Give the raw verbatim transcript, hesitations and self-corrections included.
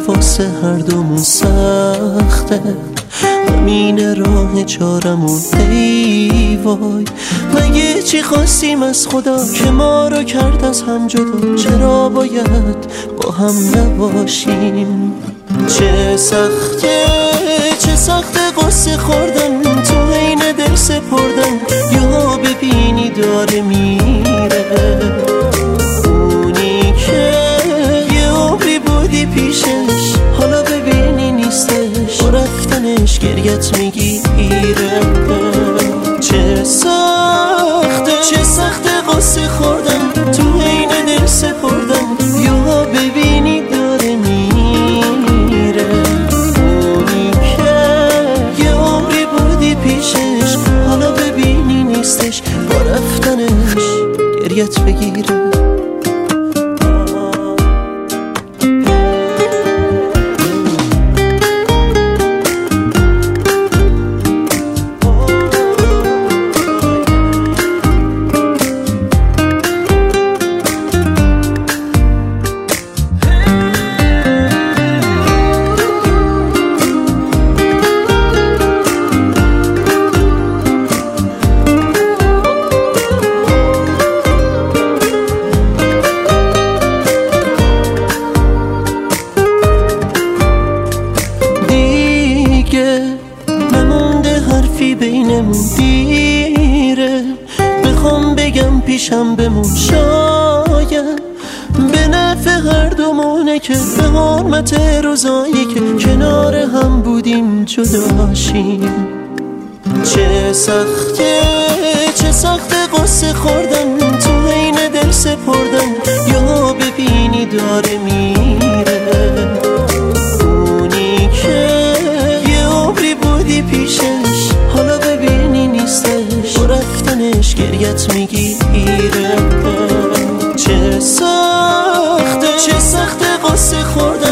واسه هر دومون سخته، همین راه چارمون. ای وای مگه چی خواستیم از خدا که ما رو کرد از هم جدا؟ چرا باید با هم نباشیم؟ چه سخته چه سخته قصه خوردن تو عین دل سپردن. یا ببینی داره میره اونی که یه عمری بودی پیشش، حالا ببینی نیستش، با رفتنش گریت میگیره. چه سخته چه سخته قصه خوردن تو عین دل سپردن. یا ببینی داره میره اونی که یه عمری بودی پیشش، حالا ببینی نیستش، با رفتنش گریت بگیره. بینمون دیره، میخوام بگم پیشم بمون، شاید به نفع هر دومونه که به حرمت روزایی که کنار هم بودیم جداشیم. چه سخته چه سخته قصه خوردن تو عین دل سپردن. یا ببینی داره میره اونی که یه عمری بودی پیشش، حالا ببینی نیستش، با رفتنش گریت میگیره. چه سخته چه سخته قصه خوردن